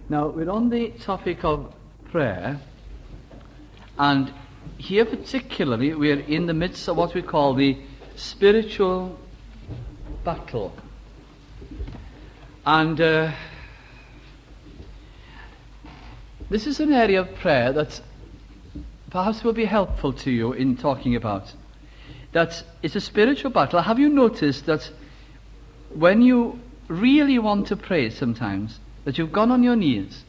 Now, we're on the topic of prayer, and here particularly we're in the midst of what we call the spiritual battle. And this is an area of prayer that perhaps will be helpful to you in talking about. That it's a spiritual battle. Have you noticed that when you really want to pray sometimes, that you've gone on your knees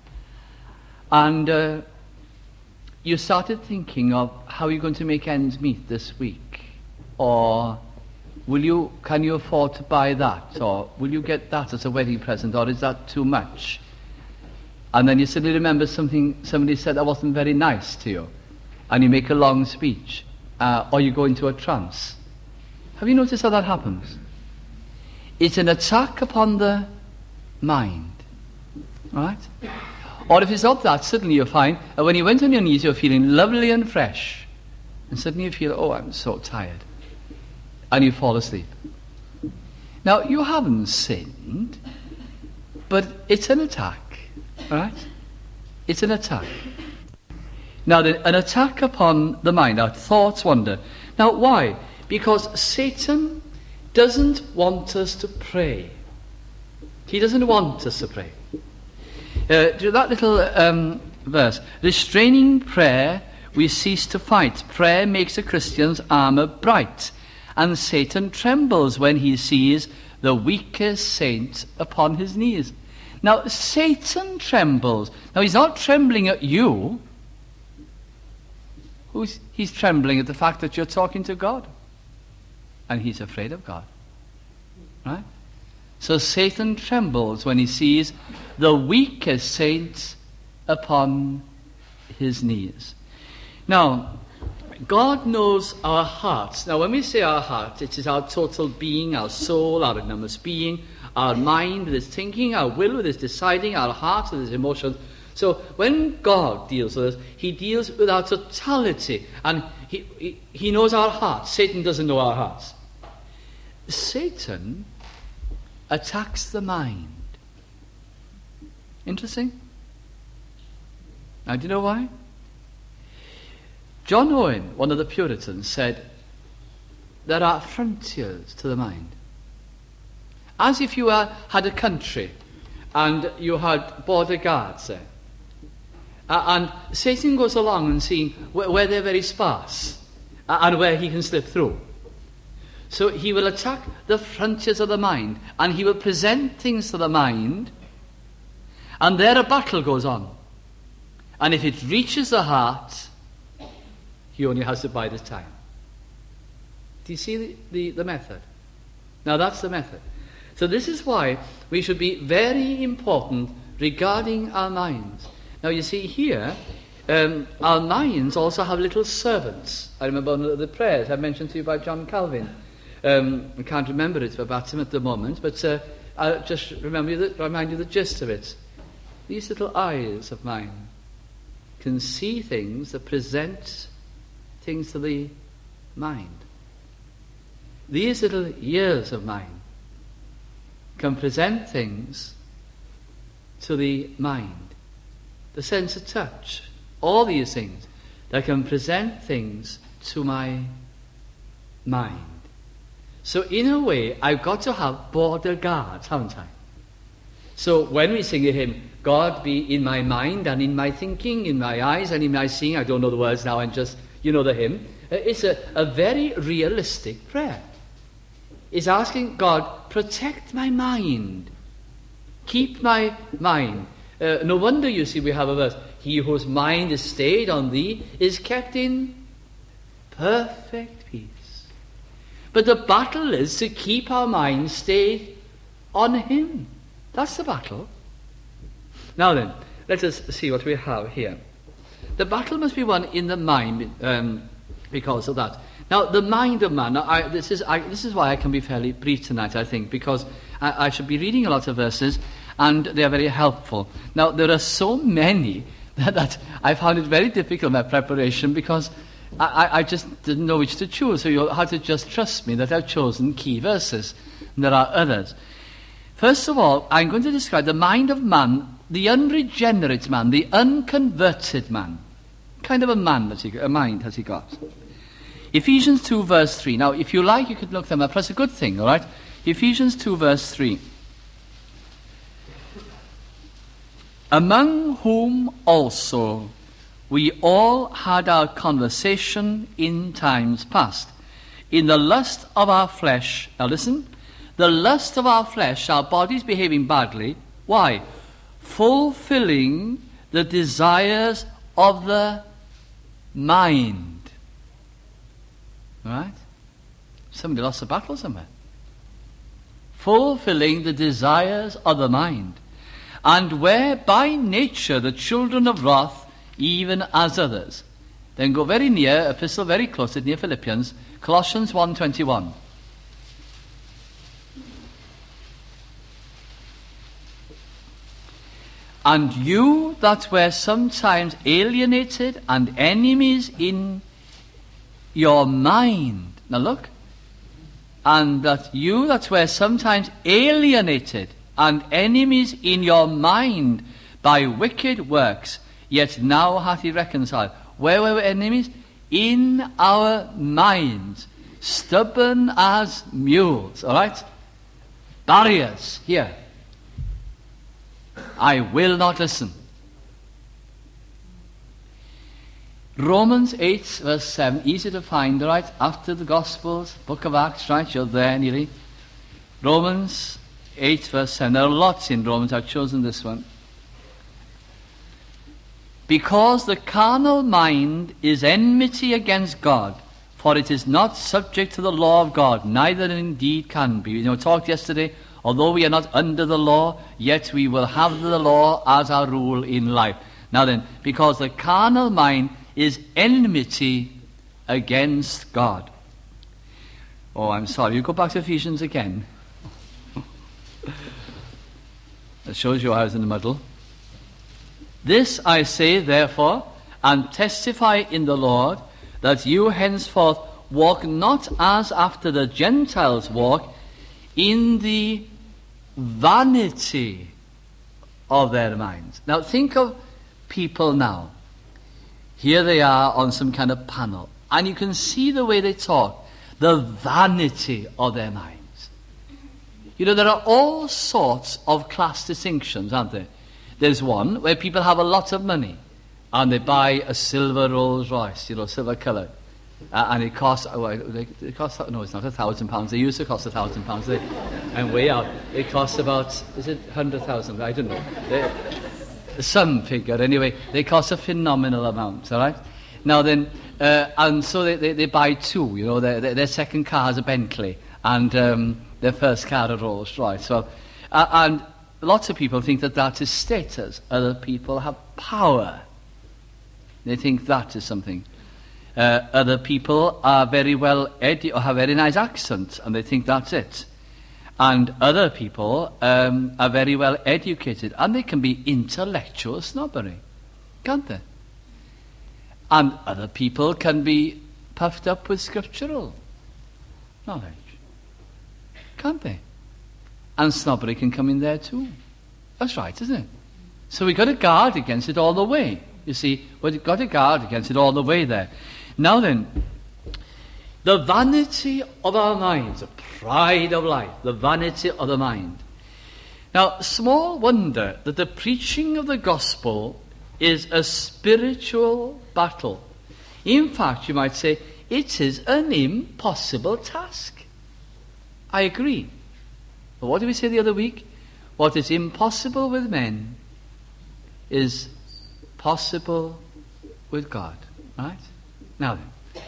and you started thinking of how you're going to make ends meet this week, or can you afford to buy that, or will you get that as a wedding present, or is that too much? And then you suddenly remember something somebody said that wasn't very nice to you, and you make a long speech, or you go into a trance. Have you noticed how that happens? It's an attack upon the mind. Right? Or if it's not that, suddenly you find that when you went on your knees, you're feeling lovely and fresh. And suddenly you feel, oh, I'm so tired. And you fall asleep. Now, you haven't sinned, but it's an attack. Right? It's an attack. Now, an attack upon the mind. Our thoughts wander. Now, why? Because Satan doesn't want us to pray. He doesn't want us to pray. To that little verse, restraining prayer, we cease to fight. Prayer makes a Christian's armour bright, and Satan trembles when he sees the weakest saint upon his knees. Now, Satan trembles. Now, he's not trembling at you. He's trembling at the fact that you're talking to God, and he's afraid of God. Right? So Satan trembles when he sees the weakest saints upon his knees. Now, God knows our hearts. Now, when we say our heart, it is our total being, our soul, our innermost being, our mind with its thinking, our will with its deciding, our heart with its emotions. So when God deals with us, he deals with our totality, and he knows our hearts. Satan doesn't know our hearts. Satan attacks the mind. Interesting? Now, do you know why? John Owen, one of the Puritans, said there are frontiers to the mind. As if you had a country and you had border guards there. And Satan goes along and seeing where they're very sparse and where he can slip through. So he will attack the frontiers of the mind, and he will present things to the mind, and there a battle goes on. And if it reaches the heart, he only has to bide his time. Do you see the method? Now that's the method. So this is why we should be very important regarding our minds. Now you see here, our minds also have little servants. I remember one of the prayers I mentioned to you by John Calvin. I can't remember it verbatim at the moment, but I'll just remind you the gist of it. These little eyes of mine can see things that present things to the mind. These little ears of mine can present things to the mind. The sense of touch, all these things that can present things to my mind. So in a way, I've got to have border guards, haven't I? So when we sing a hymn, God be in my mind and in my thinking, in my eyes and in my seeing, I don't know the words now, and just, you know the hymn. It's a very realistic prayer. It's asking God, protect my mind. Keep my mind. No wonder, you see, we have a verse, he whose mind is stayed on thee is kept in perfect peace. But the battle is to keep our minds stayed on him. That's the battle. Now then, let us see what we have here. The battle must be won in the mind because of that. Now, the mind of man, this is why I can be fairly brief tonight, I think, because I should be reading a lot of verses, and they are very helpful. Now, there are so many that I found it very difficult in my preparation, because I just didn't know which to choose, so you'll have to just trust me that I've chosen key verses, and there are others. First of all, I'm going to describe the mind of man the unregenerate man, the unconverted man, kind of a mind has he got? Ephesians 2 verse 3. Now, if you like, you could look them up. That's a good thing, all right? Ephesians 2 verse 3. Among whom also we all had our conversation in times past, in the lust of our flesh. Now listen, the lust of our flesh, our bodies behaving badly. Why? Fulfilling the desires of the mind. All right? Somebody lost a battle somewhere. Fulfilling the desires of the mind. And were by nature the children of wrath, even as others. Then go very near, epistle very close, near Philippians, Colossians 1:21. And you that were sometimes alienated and enemies in your mind. Now look. And that you that were sometimes alienated and enemies in your mind by wicked works, yet now hath he reconciled. Where were we enemies? In our minds. Stubborn as mules. All right? Barriers here. I will not listen. Romans 8 verse 7, easy to find, right? After the Gospels, Book of Acts, right? You're there nearly. Romans 8 verse 7. There are lots in Romans. I've chosen this one. Because the carnal mind is enmity against God, for it is not subject to the law of God, neither indeed can be. We talked yesterday, although we are not under the law, yet we will have the law as our rule in life. Now then, because the carnal mind is enmity against God. Oh, I'm sorry. You go back to Ephesians again. That shows you I was in the muddle. This I say, therefore, and testify in the Lord, that you henceforth walk not as after the Gentiles walk, in the vanity of their minds. Now think of people now. Here they are on some kind of panel, and you can see the way they talk, the vanity of their minds. There are all sorts of class distinctions, aren't there? There's one where people have a lot of money and they buy a silver Rolls Royce, silver coloured. And it costs, no, it's not £1,000. They used to cost £1,000. I'm way out. It costs about, is it 100,000? I don't know. Some figure, anyway. They cost a phenomenal amount, all right? Now then, and so they buy two, their second car is a Bentley, and their first car a Rolls Royce. So, and lots of people think that is status. Other people have power. They think that is something. Other people are very well or have very nice accents, and they think that's it. And other people are very well educated, and they can be intellectual snobbery, can't they? And other people can be puffed up with scriptural knowledge, can't they? And snobbery can come in there too. That's right, isn't it? So we've got to guard against it all the way. You see, we've got to guard against it all the way there. Now then, the vanity of our minds, the pride of life, the vanity of the mind. Now, small wonder that the preaching of the gospel is a spiritual battle. In fact, you might say, it is an impossible task. I agree. But what did we say the other week? What is impossible with men is possible with God. Right? Now then,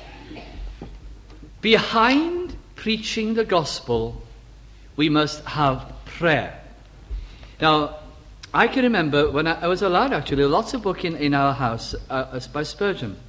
behind preaching the gospel, we must have prayer. Now, I can remember when I was a lad, actually, lots of books in our house by Spurgeon.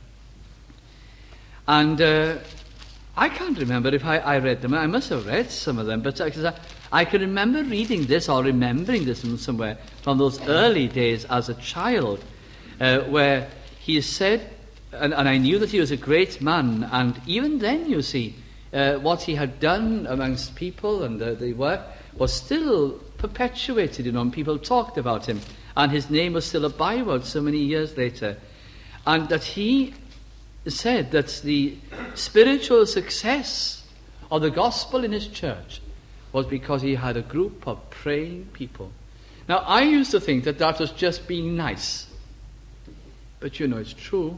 And I can't remember if I read them. I must have read some of them, but I can remember reading this or remembering this from somewhere from those early days as a child, where he said, and I knew that he was a great man, and even then, you see, what he had done amongst people and the work was still perpetuated, and people talked about him. and his name was still a byword so many years later. And that he said that the spiritual success of the gospel in his church was because he had a group of praying people. Now, I used to think that was just being nice. But it's true.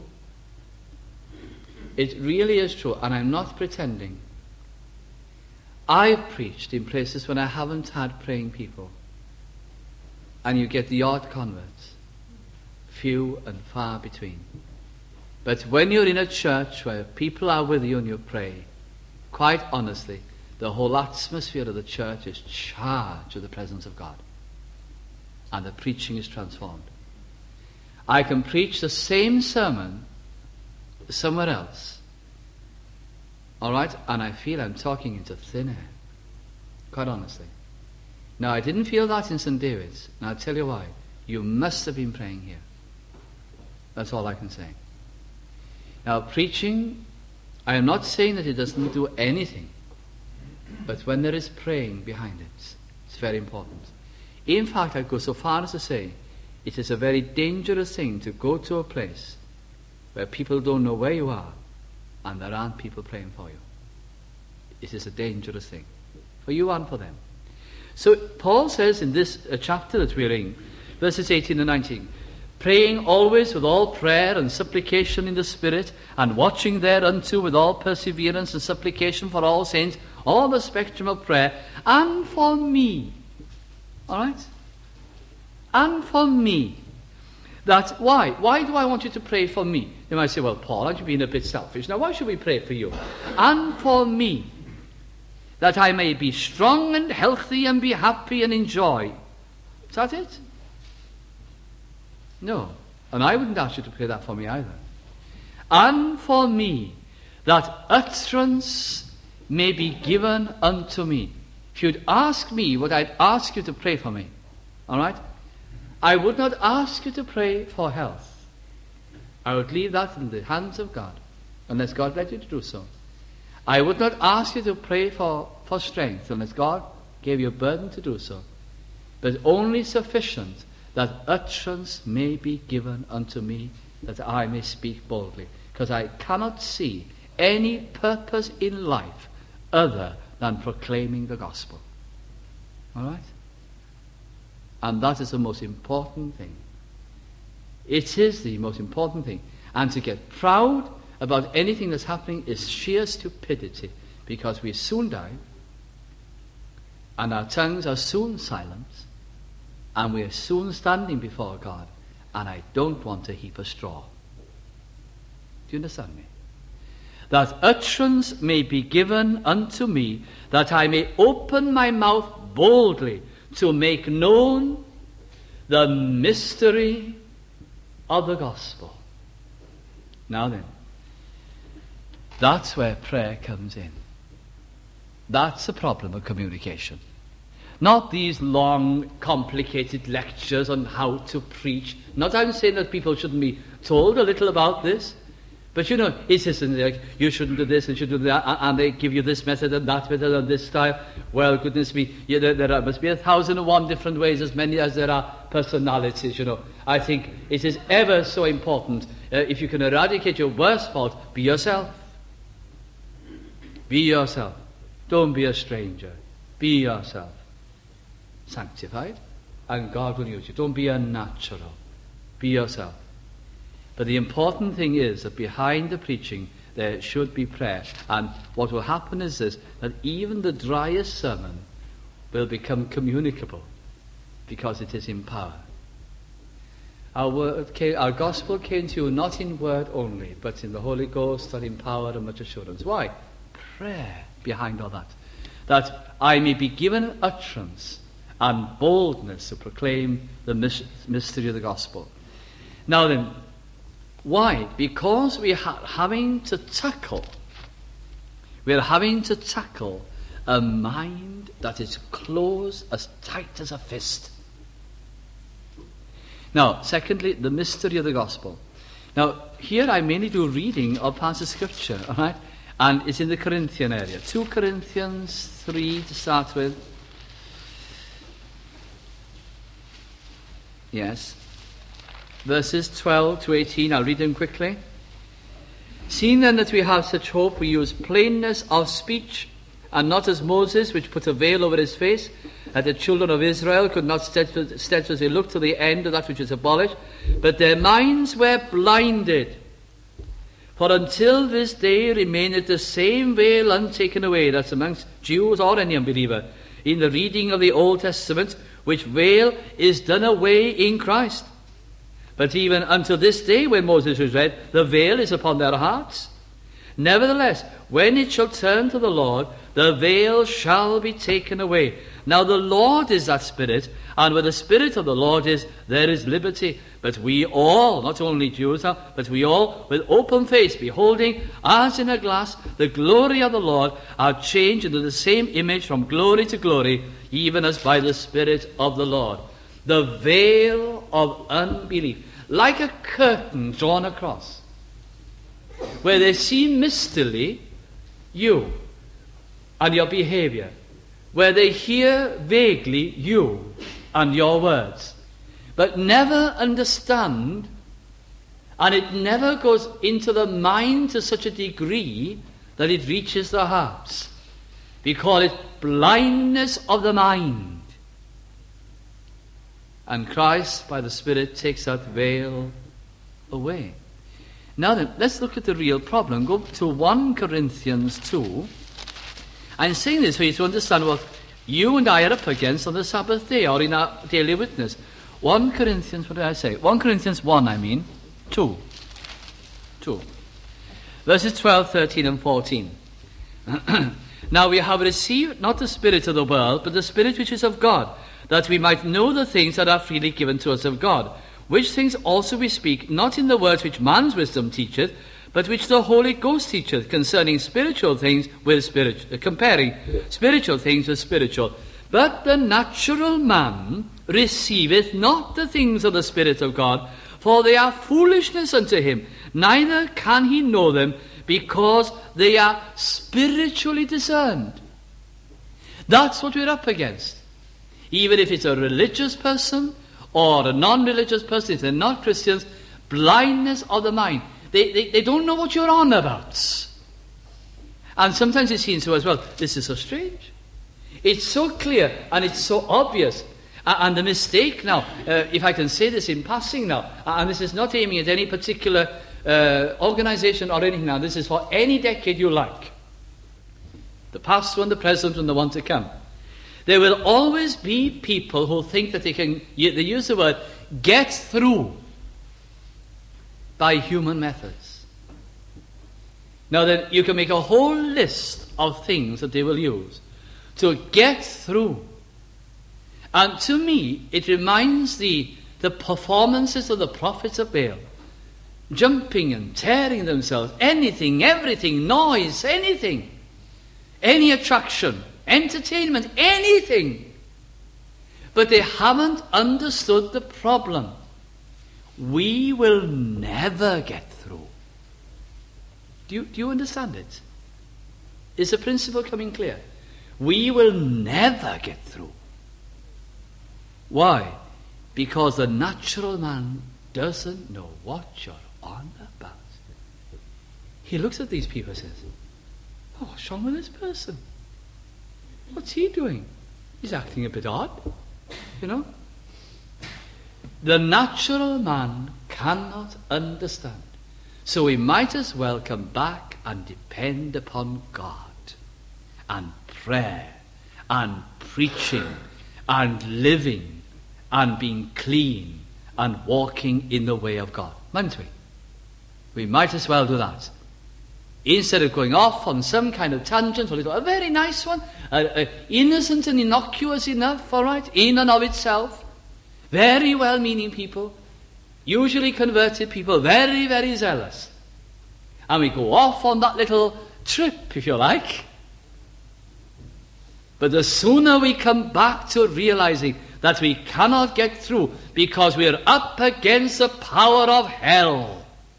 It really is true, and I'm not pretending. I've preached in places when I haven't had praying people. And you get the odd converts. Few and far between. But when you're in a church where people are with you and you pray, quite honestly, the whole atmosphere of the church is charged with the presence of God. And the preaching is transformed. I can preach the same sermon somewhere else. All right? And I feel I'm talking into thin air. Quite honestly. Now, I didn't feel that in St. David's. And I'll tell you why. You must have been praying here. That's all I can say. Now, preaching, I am not saying that it doesn't do anything. But when there is praying behind it, it's very important. In fact, I'd go so far as to say, it is a very dangerous thing to go to a place where people don't know where you are and there aren't people praying for you. It is a dangerous thing for you and for them. So Paul says in this chapter that we're in, verses 18 and 19, praying always with all prayer and supplication in the Spirit, and watching thereunto with all perseverance and supplication for all saints, all the spectrum of prayer, and for me. All right? And for me. That, why? Why do I want you to pray for me? You might say, well, Paul, aren't you being a bit selfish? Now, why should we pray for you? And for me, that I may be strong and healthy and be happy and enjoy. Is that it? No. And I wouldn't ask you to pray that for me either. And for me, that utterance may be given unto me. If you'd ask me what I'd ask you to pray for me, all right? I would not ask you to pray for health. I would leave that in the hands of God, unless God led you to do so. I would not ask you to pray for strength, unless God gave you a burden to do so. But only sufficient that utterance may be given unto me, that I may speak boldly. Because I cannot see any purpose in life other than proclaiming the gospel. All right? And that is the most important thing. It is the most important thing. And to get proud about anything that's happening is sheer stupidity, because we soon die, and our tongues are soon silenced, and we are soon standing before God, and I don't want a heap of straw. Do you understand me? That utterance may be given unto me, that I may open my mouth boldly to make known the mystery of the gospel. Now then, that's where prayer comes in. That's a problem of communication. Not these long, complicated lectures on how to preach. Not I'm saying that people shouldn't be told a little about this. But it isn't like you shouldn't do this and should do that, and they give you this method and that method and this style. Well, goodness me, there must be 1,001 different ways, as many as there are personalities, I think it is ever so important, if you can eradicate your worst fault, be yourself. Be yourself. Don't be a stranger. Be yourself. Sanctified, and God will use you. Don't be unnatural. Be yourself. But the important thing is that behind the preaching there should be prayer. And what will happen is this, that even the driest sermon will become communicable because it is in power. Our gospel came to you not in word only, but in the Holy Ghost and in power and much assurance. Why? Prayer behind all that. That I may be given utterance and boldness to proclaim the mystery of the gospel. Now then, why? Because we are having to tackle a mind that is closed as tight as a fist. Now, secondly, the mystery of the gospel. Now, here I mainly do reading of parts of Scripture, all right? And it's in the Corinthian area. 2 Corinthians 3 to start with. Yes. Verses 12 to 18, I'll read them quickly. Seeing then that we have such hope, we use plainness of speech, and not as Moses, which put a veil over his face, that the children of Israel could not steadfastly look to the end of that which is abolished, but their minds were blinded. For until this day remaineth the same veil untaken away, that's amongst Jews or any unbeliever, in the reading of the Old Testament, which veil is done away in Christ. But even unto this day, when Moses was read, the veil is upon their hearts. Nevertheless, when it shall turn to the Lord, the veil shall be taken away. Now the Lord is that Spirit, and where the Spirit of the Lord is, there is liberty. But we all, not only Jews now, but we all, with open face, beholding, as in a glass, the glory of the Lord, are changed into the same image from glory to glory, even as by the Spirit of the Lord. The veil of unbelief, like a curtain drawn across, where they see mistily you and your behavior, where they hear vaguely you and your words, but never understand, and it never goes into the mind to such a degree that it reaches the hearts. We call it blindness of the mind. And Christ, by the Spirit, takes that veil away. Now then, let's look at the real problem. Go to 1 Corinthians 2. I'm saying this for you to understand what you and I are up against on the Sabbath day or in our daily witness. 1 Corinthians, what did I say? 1 Corinthians 1, I mean. 2. Verses 12, 13 and 14. Now we have received not the spirit of the world, but the Spirit which is of God, that we might know the things that are freely given to us of God, which things also we speak, not in the words which man's wisdom teacheth, but which the Holy Ghost teacheth, concerning spiritual things with spiritual, comparing spiritual things with spiritual. But the natural man receiveth not the things of the Spirit of God, for they are foolishness unto him, neither can he know them, because they are spiritually discerned. That's what we're up against. Even if it's a religious person or a non-religious person, if they're not Christians, blindness of the mind. They don't know what you're on about. And sometimes it seems to us, well, this is so strange. It's so clear and it's so obvious. And the mistake now, if I can say this in passing now, and this is not aiming at any particular organization or anything now, this is for any decade you like. The past one, the present, and the one to come. There will always be people who think that they use the word, get through by human methods. Now then, you can make a whole list of things that they will use to get through. And to me, it reminds the performances of the prophets of Baal, jumping and tearing themselves, anything, everything, noise, anything, any attraction, entertainment, anything. But they haven't understood the problem. We will never get through. Do you understand it? Is the principle coming clear? We will never get through. Why? Because the natural man doesn't know what you're on about. He looks at these people and says, oh, what's wrong with this person? What's he doing? He's acting a bit odd, you know. The natural man cannot understand. So we might as well come back and depend upon God and prayer and preaching and living and being clean and walking in the way of God. Mightn't we? We might as well do that. Instead of going off on some kind of tangent, a very nice one, innocent and innocuous enough, all right, in and of itself. Very well-meaning people, usually converted people, very, very zealous. And we go off on that little trip, if you like. But the sooner we come back to realizing that we cannot get through because we're up against the power of hell.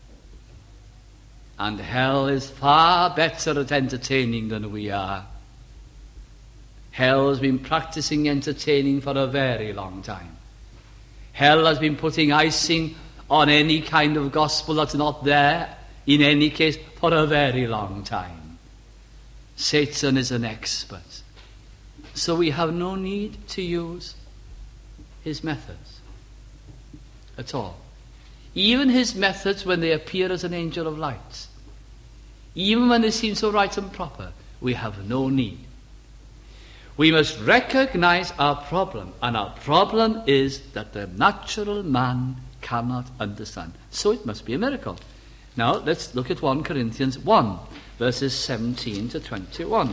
And hell is far better at entertaining than we are. Hell has been practicing entertaining for a very long time. Hell has been putting icing on any kind of gospel that's not there, in any case, for a very long time. Satan is an expert. So we have no need to use his methods at all. Even his methods when they appear as an angel of light. Even when they seem so right and proper, we have no need. We must recognize our problem, and our problem is that the natural man cannot understand. So it must be a miracle. Now let's look at 1 Corinthians 1, verses 17 to 21.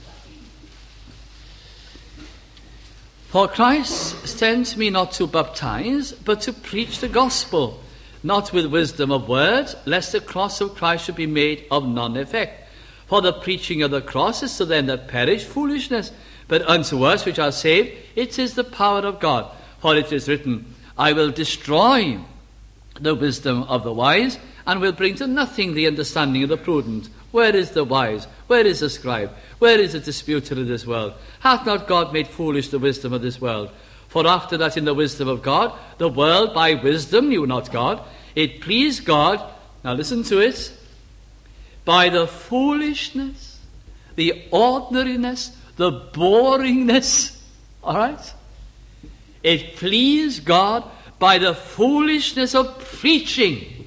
For Christ sent me not to baptize, but to preach the gospel, not with wisdom of words, lest the cross of Christ should be made of none effect. For the preaching of the cross is to them that perish foolishness, but unto us which are saved it is the power of God. For it is written, I will destroy the wisdom of the wise, and will bring to nothing the understanding of the prudent. Where is the wise? Where is the scribe? Where is the disputer of this world? Hath not God made foolish the wisdom of this world? For after that in the wisdom of God, the world by wisdom knew not God. It pleased God, now listen to it, by the foolishness, the ordinariness, the boringness, all right? It pleased God by the foolishness of preaching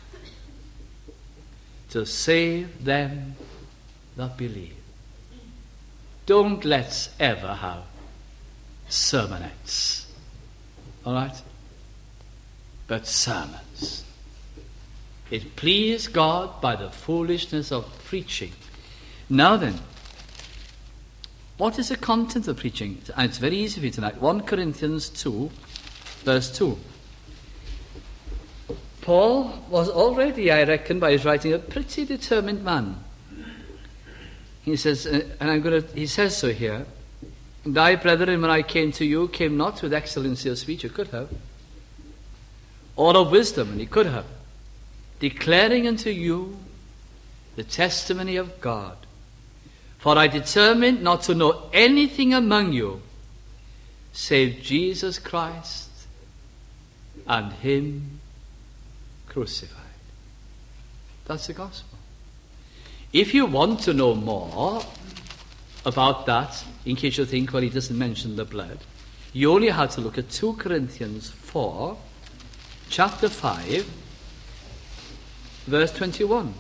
to save them that believe. Don't let's ever have sermonettes, all right? But sermons. It pleased God by the foolishness of preaching. Now then, what is the content of preaching? And it's very easy for you tonight. 1 Corinthians 2, verse 2. Paul was already, I reckon, by his writing, a pretty determined man. He says, he says so here, and I, brethren, when I came to you, came not with excellency of speech, you could have, or of wisdom, and he could have, declaring unto you the testimony of God. For I determined not to know anything among you save Jesus Christ and him crucified. That's the gospel. If you want to know more about that, in case you think, well, he doesn't mention the blood, you only have to look at 2 Corinthians 4, chapter 5, verse 21.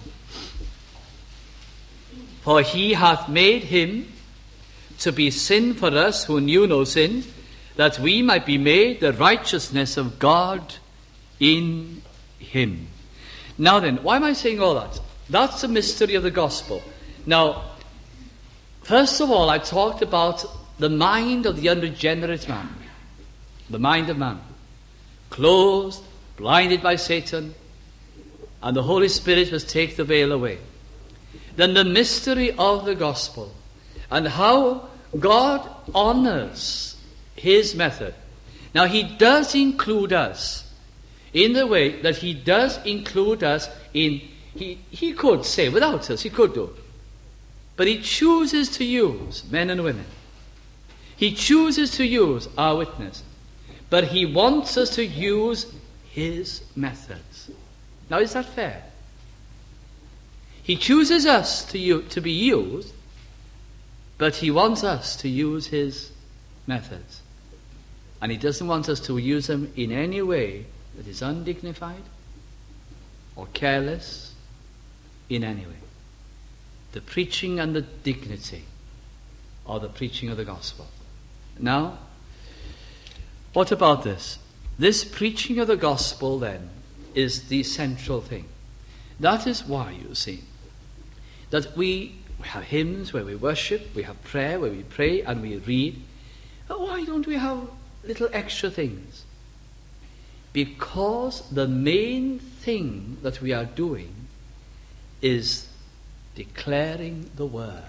For he hath made him to be sin for us who knew no sin, that we might be made the righteousness of God in him. Now then, why am I saying all that? That's the mystery of the gospel. Now, first of all, I talked about the mind of the unregenerate man. The mind of man. Closed, blinded by Satan, and the Holy Spirit must take the veil away. Then the mystery of the gospel and how God honors his method. Now he does include us in the way that he does include us in, he could say without us, he could do. But he chooses to use men and women. He chooses to use our witness. But he wants us to use his methods. Now is that fair? He chooses us to be used, but he wants us to use his methods. And he doesn't want us to use them in any way that is undignified or careless in any way. The preaching and the dignity of the preaching of the gospel. Now, what about this? This preaching of the gospel, then, is the central thing. That is why, you see, that we have hymns where we worship, we have prayer where we pray and we read. But why don't we have little extra things? Because the main thing that we are doing is declaring the word.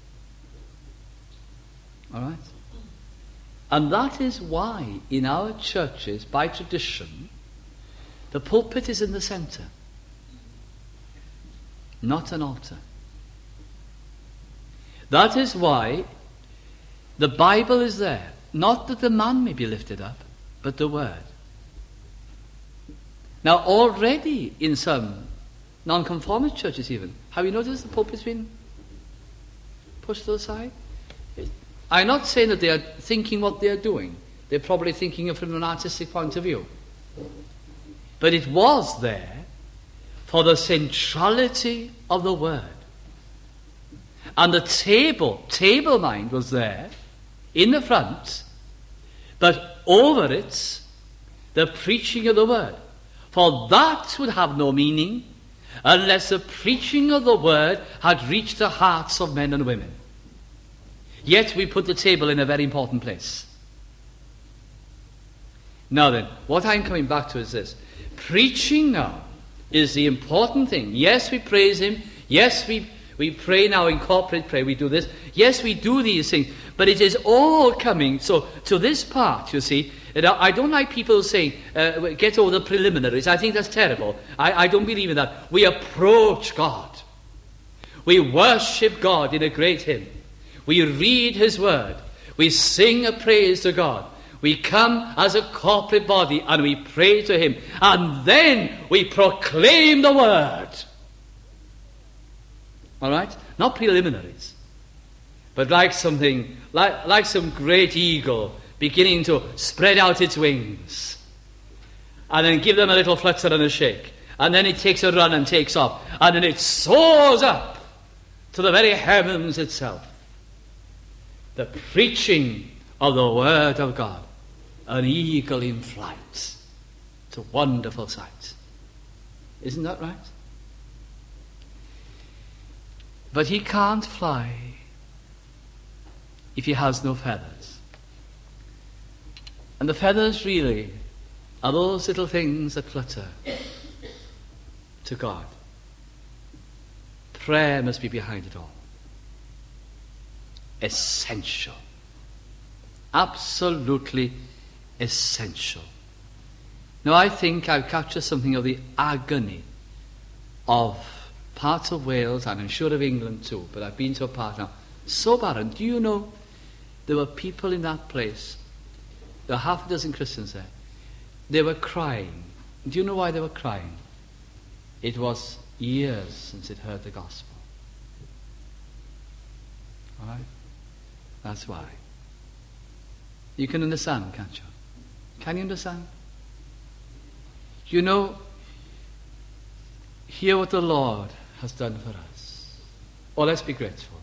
All right? And that is why in our churches, by tradition, the pulpit is in the center, not an altar. That is why the Bible is there. Not that the man may be lifted up, but the word. Now, already in some nonconformist churches even, have you noticed the pulpit's been pushed to the side? I'm not saying that they are thinking what they are doing. They're probably thinking of it from an artistic point of view. But it was there for the centrality of the Word. And the table mind was there in the front, but over it, the preaching of the Word. For that would have no meaning unless the preaching of the Word had reached the hearts of men and women. Yet we put the table in a very important place. Now then, what I'm coming back to is this. Preaching now is the important thing. Yes, we praise Him. Yes, we pray now in corporate prayer. We do this. Yes, we do these things. But it is all coming. So to this part, you see, I don't like people saying, get over the preliminaries. I think that's terrible. I don't believe in that. We approach God. We worship God in a great hymn. We read His Word. We sing a praise to God. We come as a corporate body and we pray to Him. And then we proclaim the Word. All right? Not preliminaries. But like something, like some great eagle beginning to spread out its wings. And then give them a little flutter and a shake. And then it takes a run and takes off. And then it soars up to the very heavens itself. The preaching of the Word of God. An eagle in flight. It's a wonderful sight. Isn't that right? But he can't fly if he has no feathers. And the feathers really are those little things that flutter to God. Prayer must be behind it all. Essential. Absolutely essential. Now I think I've captured something of the agony of parts of Wales, and I'm sure of England too, but I've been to a part now. So barren. Do you know there were people in that place, there were half a dozen Christians there, they were crying. Do you know why they were crying? It was years since they'd heard the gospel. All right? That's why. You can understand, can't you? Can you understand? You know, hear what the Lord has done for us. Oh, let's be grateful.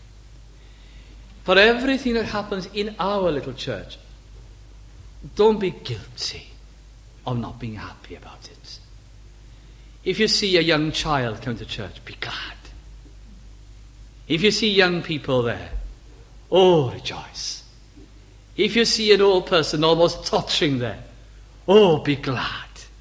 For everything that happens in our little church, don't be guilty of not being happy about it. If you see a young child come to church, be glad. If you see young people there, oh, rejoice. If you see an old person almost tottering there, oh, be glad.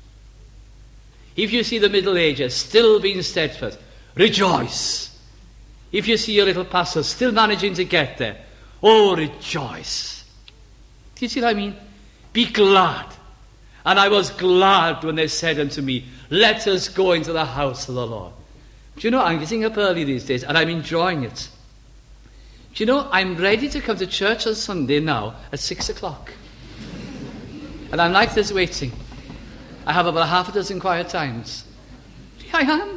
If you see the Middle Ages still being steadfast, rejoice. If you see your little pastor still managing to get there, oh, rejoice. Do you see what I mean? Be glad. And I was glad when they said unto me, let us go into the house of the Lord. Do you know, I'm getting up early these days and I'm enjoying it. Do you know, I'm ready to come to church on Sunday now at 6 o'clock. And I'm like this waiting. I have about half a dozen quiet times. I am.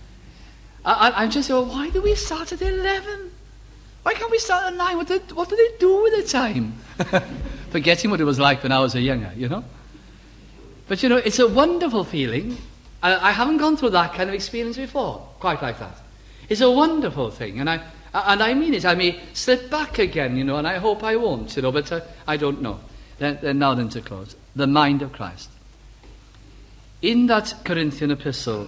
I'm just saying, why do we start at 11? Why can't we start at 9? What do they do with the time? Forgetting what it was like when I was a younger, you know. But you know, it's a wonderful feeling. I haven't gone through that kind of experience before, quite like that. It's a wonderful thing, and I mean it. I may slip back again, you know, and I hope I won't, you know, but I don't know. Then now to close. The mind of Christ. In that Corinthian epistle,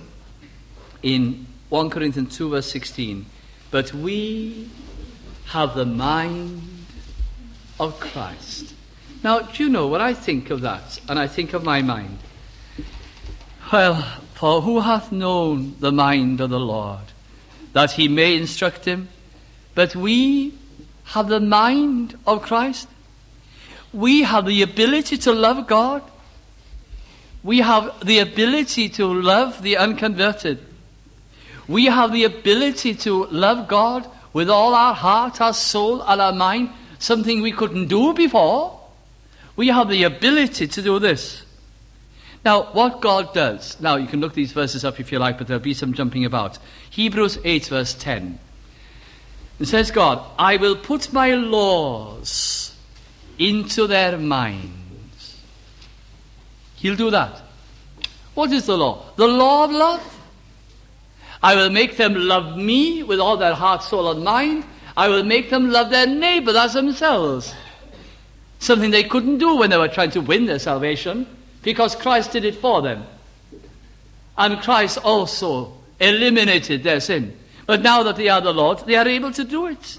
in 1 Corinthians 2 verse 16, but we have the mind of Christ. Now, do you know, when I think of that, and I think of my mind, well, for who hath known the mind of the Lord, that he may instruct him? But we have the mind of Christ. We have the ability to love God. We have the ability to love the unconverted. We have the ability to love God with all our heart, our soul, and our mind, something we couldn't do before. We have the ability to do this. Now, what God does, now you can look these verses up if you like, but there'll be some jumping about. Hebrews 8 verse 10. It says God, I will put my laws into their minds. He'll do that. What is the law? The law of love. I will make them love me with all their heart, soul, and mind. I will make them love their neighbor as themselves. Something they couldn't do when they were trying to win their salvation, because Christ did it for them. And Christ also eliminated their sin. But now that they are the Lord, they are able to do it.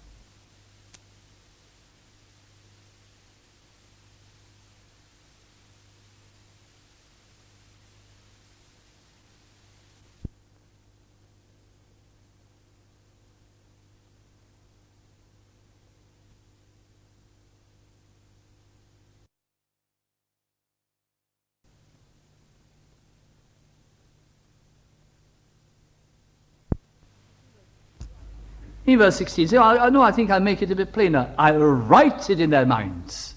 In verse 16, say, I think I'll make it a bit plainer. I'll write it in their minds.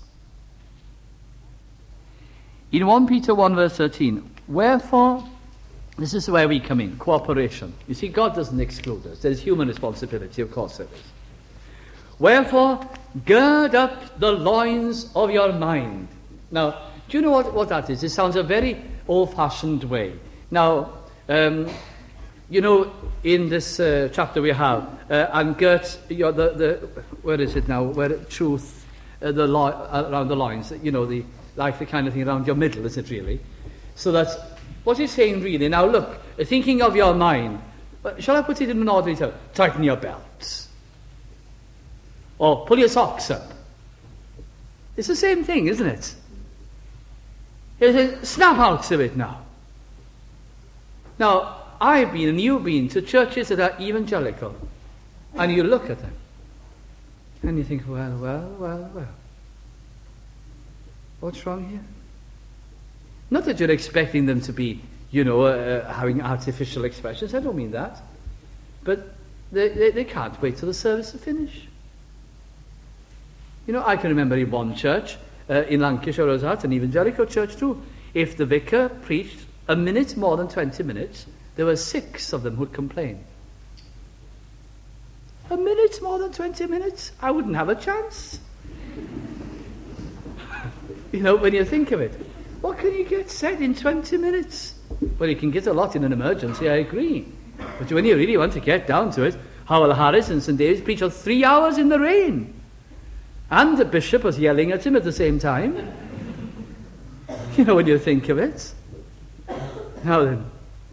In 1 Peter 1 verse 13, wherefore, this is where we come in, cooperation. You see, God doesn't exclude us. There's human responsibility, of course there is. Wherefore, gird up the loins of your mind. Now, do you know what that is? It sounds a very old-fashioned way. Now, you know, in this chapter we have, and girt where is it now? Where truth, around the loins. You know, like the kind of thing around your middle, is it really? So that's what he's saying really. Now look, thinking of your mind. Shall I put it in an ordinary term? Tighten your belts, or pull your socks up. It's the same thing, isn't it? He says, snap out of it now. Now, I've been and you've been to churches that are evangelical, and you look at them and you think, well, what's wrong here? Not that you're expecting them to be, having artificial expressions. I don't mean that, but they can't wait till the service to finish. I can remember in one church in Lancashire, I was at an evangelical church too. If the vicar preached a minute more than 20 minutes, there were 6 of them who'd complain. A minute more than 20 minutes? I wouldn't have a chance. When you think of it. What can you get said in 20 minutes? Well, you can get a lot in an emergency, I agree. But when you really want to get down to it, Howell Harris and St. David's preached for 3 hours in the rain. And the bishop was yelling at him at the same time. When you think of it. Now then.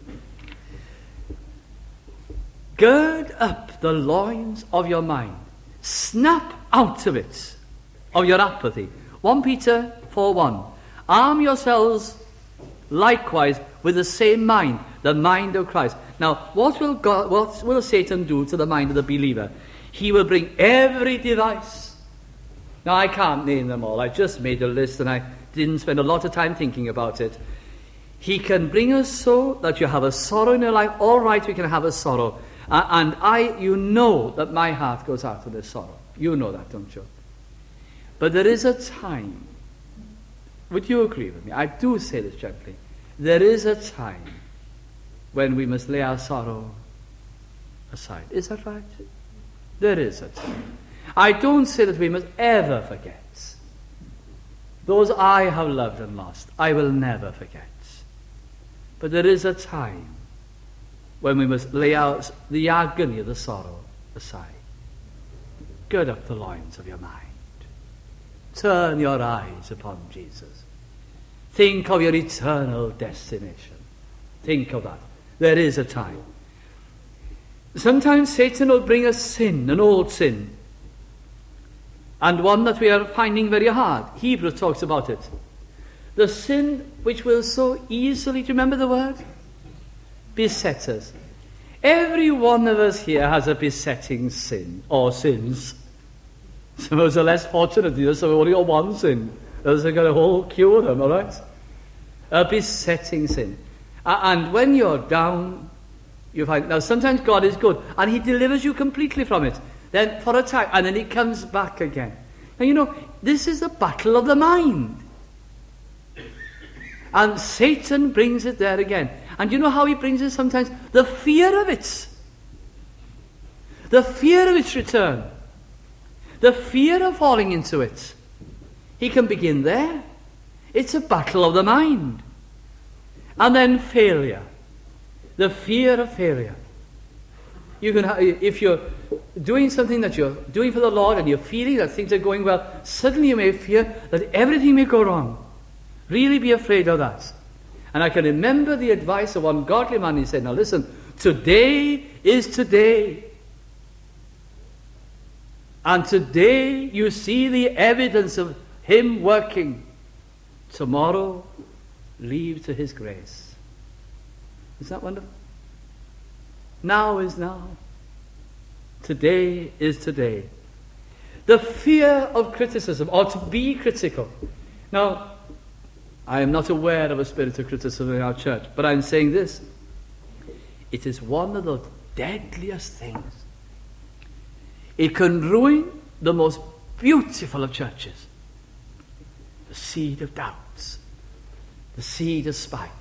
Gird up the loins of your mind. Snap out of it, of your apathy. 1 Peter 4:1. Arm yourselves likewise with the same mind, the mind of Christ. Now, what will Satan do to the mind of the believer? He will bring every device. Now, I can't name them all. I just made a list and I didn't spend a lot of time thinking about it. He can bring us so that you have a sorrow in your life. All right, we can have a sorrow. And that my heart goes out to this sorrow. You know that, don't you? But there is a time. Would you agree with me? I do say this gently. There is a time when we must lay our sorrow aside. Is that right? There is a time. I don't say that we must ever forget. Those I have loved and lost, I will never forget. But there is a time when we must lay out the agony of the sorrow aside. Gird up the loins of your mind. Turn your eyes upon Jesus. Think of your eternal destination. Think of that. There is a time. Sometimes Satan will bring us sin, an old sin, and one that we are finding very hard. Hebrews talks about it. The sin which will so easily, do you remember the word? Beset us. Every one of us here has a besetting sin, or sins. Some of us are less fortunate, so we only got one sin. Others have got a whole queue of them, all right? A besetting sin. And when you're down, you find, now sometimes God is good, and He delivers you completely from it. Then for a time, and then it comes back again. Now this is the battle of the mind. And Satan brings it there again. And you know how he brings it sometimes? The fear of it. The fear of its return. The fear of falling into it. He can begin there. It's a battle of the mind. And then failure. The fear of failure. You can, if you're doing something that you're doing for the Lord and you're feeling that things are going well, suddenly you may fear that everything may go wrong. Really be afraid of that. And I can remember the advice of one godly man. He said, now listen, today is today. And today you see the evidence of him working. Tomorrow, leave to his grace. Isn't that wonderful? Now is now. Today is today. The fear of criticism, or to be critical. Now, I am not aware of a spirit of criticism in our church, but I'm saying this. It is one of the deadliest things. It can ruin the most beautiful of churches. The seed of doubts. The seed of spite.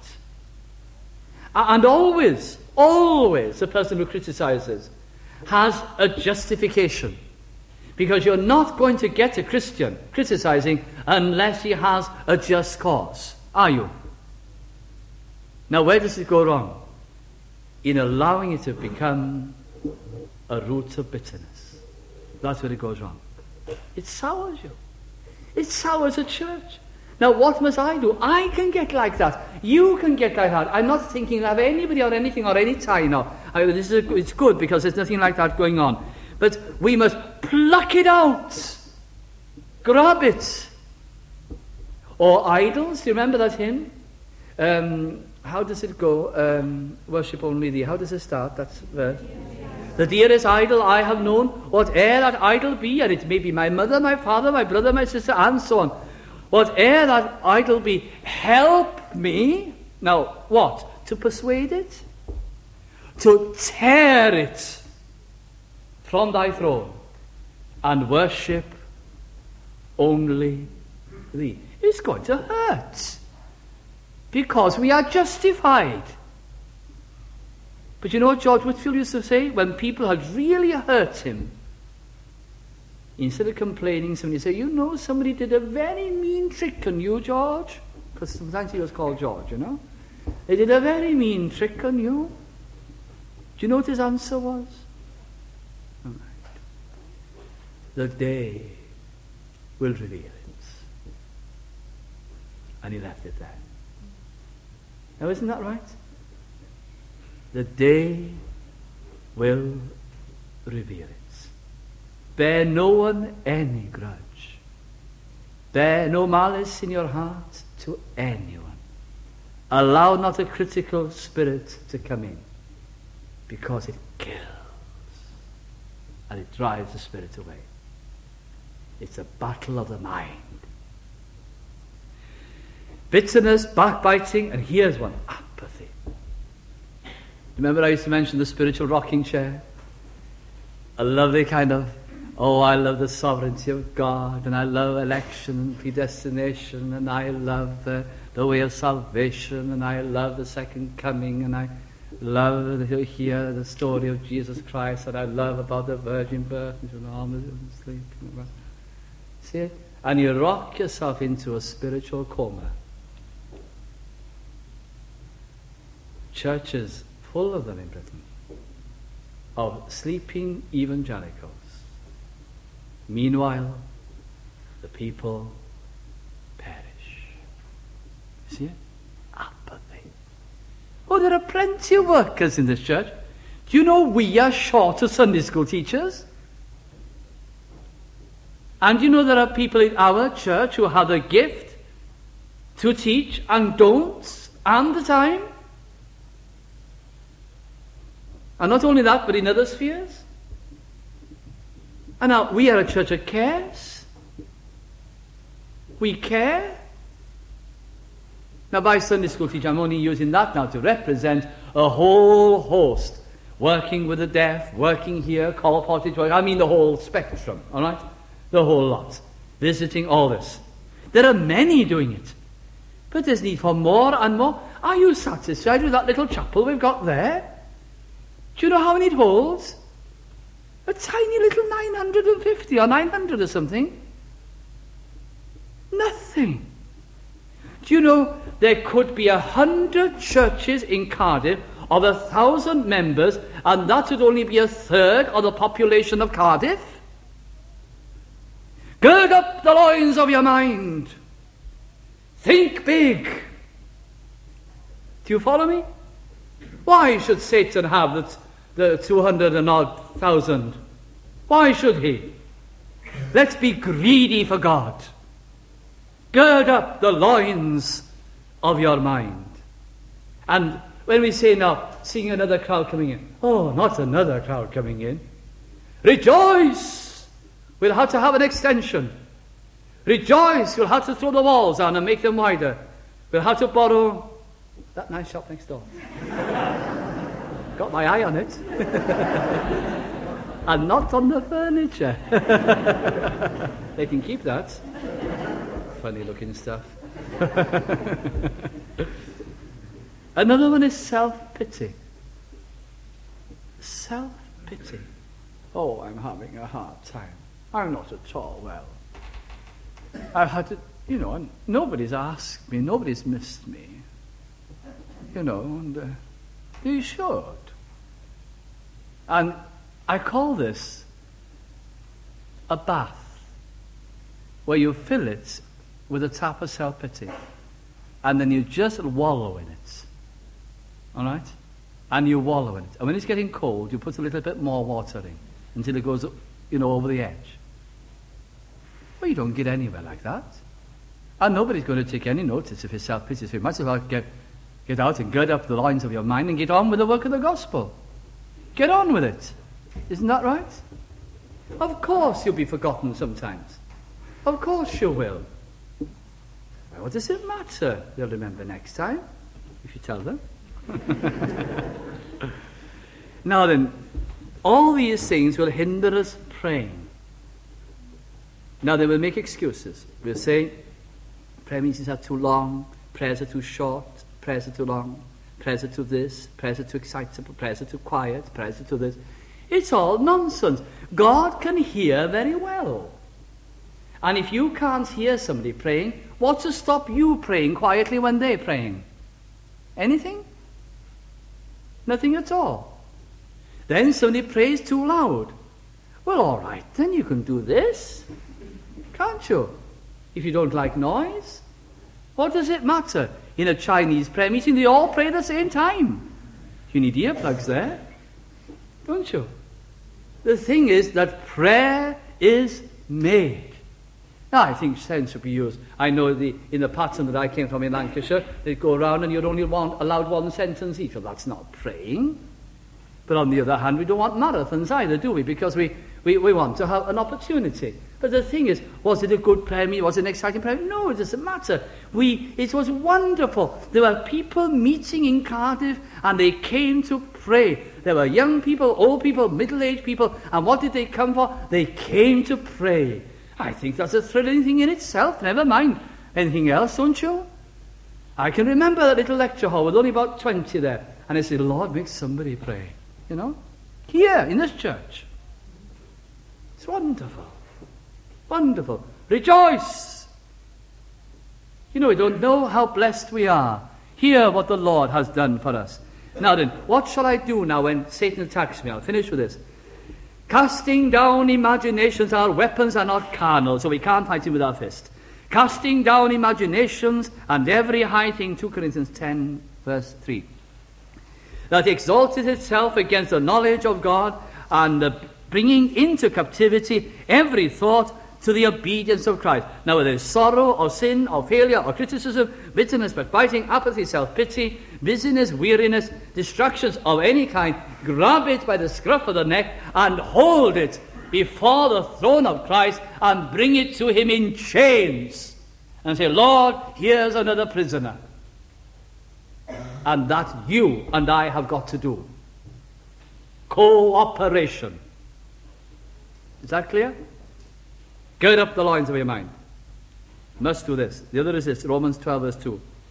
And always the person who criticizes has a justification. Because you're not going to get a Christian criticizing unless he has a just cause. Are you? Now, where does it go wrong? In allowing it to become a root of bitterness. That's where it goes wrong. It sours you. It sours a church. Now, what must I do? I can get like that. You can get like that. I'm not thinking of anybody or anything or any tie now. It's good because there's nothing like that going on. But we must pluck it out. Grab it. Or idols. Do you remember that hymn? How does it go? Worship only thee. How does it start? That's verse. The dearest idol I have known, whate'er that idol be, and it may be my mother, my father, my brother, my sister, and so on. Whate'er that idol be, help me. Now, what? To persuade it? To tear it from thy throne and worship only thee. It's going to hurt because we are justified. But you know what George Whitefield used to say? When people had really hurt him, instead of complaining, somebody say, you know, somebody did a very mean trick on you, George. Because sometimes he was called George, you know. They did a very mean trick on you. Do you know what his answer was? All right. The day will reveal it. And he left it there. Now, isn't that right? The day will reveal it. Bear no one any grudge. Bear no malice in your heart to anyone. Allow not a critical spirit to come in, because it kills and it drives the spirit away. It's a battle of the mind. Bitterness, backbiting, and here's one, apathy. Remember I used to mention the spiritual rocking chair? A lovely kind of, I love the sovereignty of God, and I love election and predestination, and I love the way of salvation, and I love the second coming, and I love to hear the story of Jesus Christ, and I love about the virgin birth, and sleeping. See it? And you rock yourself into a spiritual coma. Churches full of them in Britain, of sleeping evangelicals. Meanwhile, the people perish. See it? Apathy. There are plenty of workers in this church. Do you know we are short of Sunday school teachers? And you know there are people in our church who have a gift to teach and don't, and the time. And not only that, but in other spheres. And now, we are a church that cares. We care. Now, by Sunday school teacher, I'm only using that now to represent a whole host. Working with the deaf, working here, call pottage, I mean the whole spectrum, all right? The whole lot. Visiting all this. There are many doing it. But there's need for more and more. Are you satisfied with that little chapel we've got there? Do you know how many it holds? A tiny little 950 or 900 or something. Nothing. Do you know there could be 100 churches in Cardiff of 1,000 members, and that would only be a third of the population of Cardiff? Gird up the loins of your mind. Think big. Do you follow me? Why should Satan have the 200 and odd thousand? Why should he? Let's be greedy for God. Gird up the loins of your mind. And when we say now, seeing another crowd coming in, oh, not another crowd coming in. Rejoice! We'll have to have an extension. Rejoice! We'll have to throw the walls down and make them wider. We'll have to borrow that nice shop next door. Got my eye on it. And not on the furniture. They can keep that. Funny looking stuff. Another one is self-pity. Self-pity. Oh, I'm having a hard time. I'm not at all well. I've had to, and nobody's asked me, nobody's missed me. And you should. And I call this a bath, where you fill it with a tap of self-pity, and then you just wallow in it. All right? And you wallow in it. And when it's getting cold, you put a little bit more water in until it goes, over the edge. Well, you don't get anywhere like that. And nobody's going to take any notice if it's self-pity. So you might as well get out and gird up the loins of your mind and get on with the work of the gospel. Get on with it. Isn't that right? Of course you'll be forgotten sometimes. Of course you will. Well, what does it matter? They'll remember next time, if you tell them. Now then, all these things will hinder us praying. Now they will make excuses. We'll say, prayer meetings are too long, prayers are too short, prayers are too long, prayers are too this, prayers are too excitable, prayers are too quiet, prayers are too this. It's all nonsense. God can hear very well. And if you can't hear somebody praying, what's to stop you praying quietly when they're praying? Anything? Nothing at all. Then somebody prays too loud. Well, all right, then you can do this, can't you? If you don't like noise. What does it matter? In a Chinese prayer meeting, they all pray at the same time. You need earplugs there, don't you? The thing is that prayer is made. Now, I think sense should be used. I know in the pattern that I came from in Lancashire, they'd go around and you're only allowed one sentence each. Well, that's not praying. But on the other hand, we don't want marathons either, do we? Because we want to have an opportunity. But the thing is, was it a good prayer meeting? Was it an exciting prayer meeting? No, it doesn't matter. It was wonderful. There were people meeting in Cardiff and they came to pray. There were young people, old people, middle-aged people. And what did they come for? They came to pray. I think that's a thrilling thing in itself. Never mind anything else, don't you? I can remember that little lecture hall with only about 20 there. And I said, Lord, make somebody pray. Here, in this church. It's wonderful. Wonderful. Rejoice! We don't know how blessed we are. Hear what the Lord has done for us. Now then, what shall I do now when Satan attacks me? I'll finish with this. Casting down imaginations, our weapons are not carnal, so we can't fight him with our fist. Casting down imaginations and every high thing, 2 Corinthians 10, verse 3. That exalted itself against the knowledge of God, and bringing into captivity every thought to the obedience of Christ. Now, whether it's sorrow or sin or failure or criticism, bitterness, backbiting, apathy, self-pity, busyness, weariness, distractions of any kind, grab it by the scruff of the neck and hold it before the throne of Christ and bring it to him in chains and say, Lord, here's another prisoner. And that you and I have got to do. Cooperation. Is that clear? Gird up the loins of your mind. Must do this. The other is this, Romans 12 verse 2.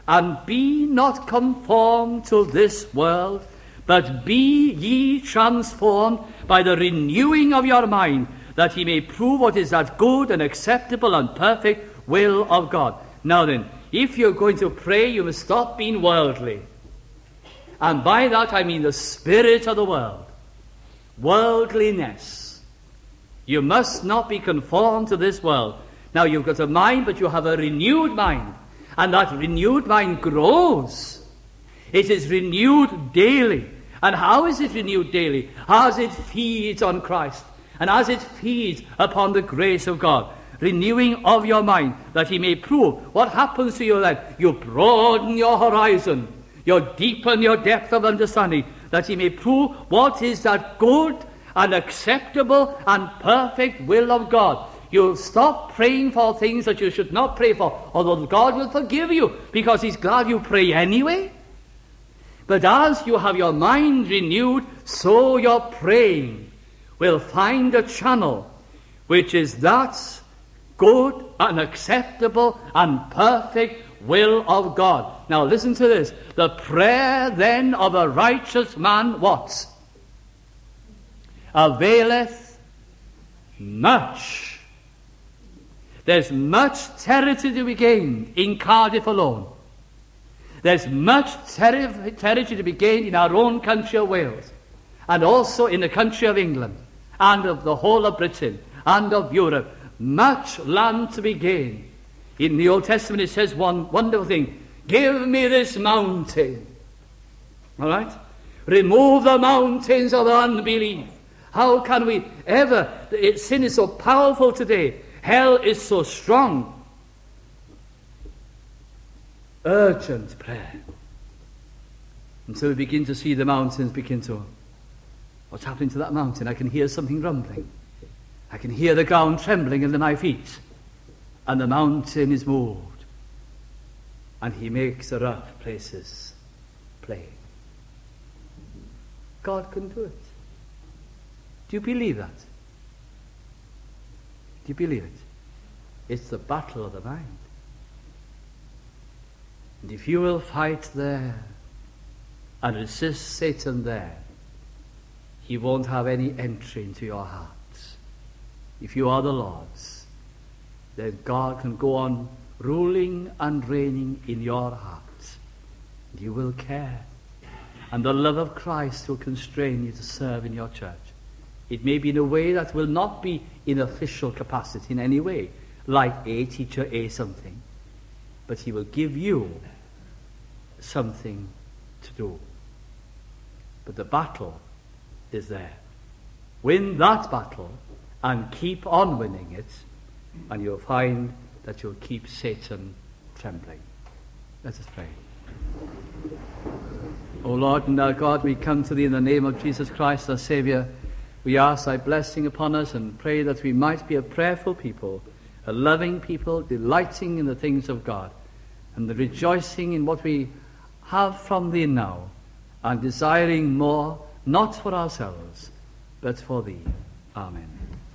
And be not conformed to this world, but be ye transformed by the renewing of your mind, that ye may prove what is that good and acceptable and perfect will of God. Now then, if you're going to pray, you must stop being worldly. And by that I mean the spirit of the world. Worldliness. You must not be conformed to this world. Now you've got a mind, but you have a renewed mind. And that renewed mind grows. It is renewed daily. And how is it renewed daily? As it feeds on Christ. And as it feeds upon the grace of God. Renewing of your mind, that he may prove. What happens to you then? You broaden your horizon. You deepen your depth of understanding, that he may prove what is that good and acceptable and perfect will of God. You'll stop praying for things that you should not pray for, although God will forgive you, because he's glad you pray anyway. But as you have your mind renewed, so your praying will find a channel which is that good and acceptable and perfect will of God. Now listen to this. The prayer then of a righteous man, what? Availeth much. There's much territory to be gained in Cardiff alone. There's much territory to be gained in our own country of Wales, and also in the country of England, and of the whole of Britain, and of Europe. Much land to be gained. In the Old Testament it says one wonderful thing. Give me this mountain. All right? Remove the mountains of unbelief. How can we ever... Sin is so powerful today. Hell is so strong. Urgent prayer. Until we begin to see the mountains begin to... What's happening to that mountain? I can hear something rumbling. I can hear the ground trembling under my feet. And the mountain is moved. And he makes the rough places plain. God can do it. Do you believe that? Do you believe it? It's the battle of the mind. And if you will fight there and resist Satan there, he won't have any entry into your hearts. If you are the Lord's, then God can go on ruling and reigning in your hearts. And you will care. And the love of Christ will constrain you to serve in your church. It may be in a way that will not be in official capacity in any way, like A, teacher A something. But he will give you something to do. But the battle is there. Win that battle and keep on winning it, and you'll find that you'll keep Satan trembling. Let us pray. O Lord and our God, we come to thee in the name of Jesus Christ, our Saviour. We ask thy blessing upon us and pray that we might be a prayerful people, a loving people, delighting in the things of God, and the rejoicing in what we have from thee now, and desiring more, not for ourselves, but for thee. Amen.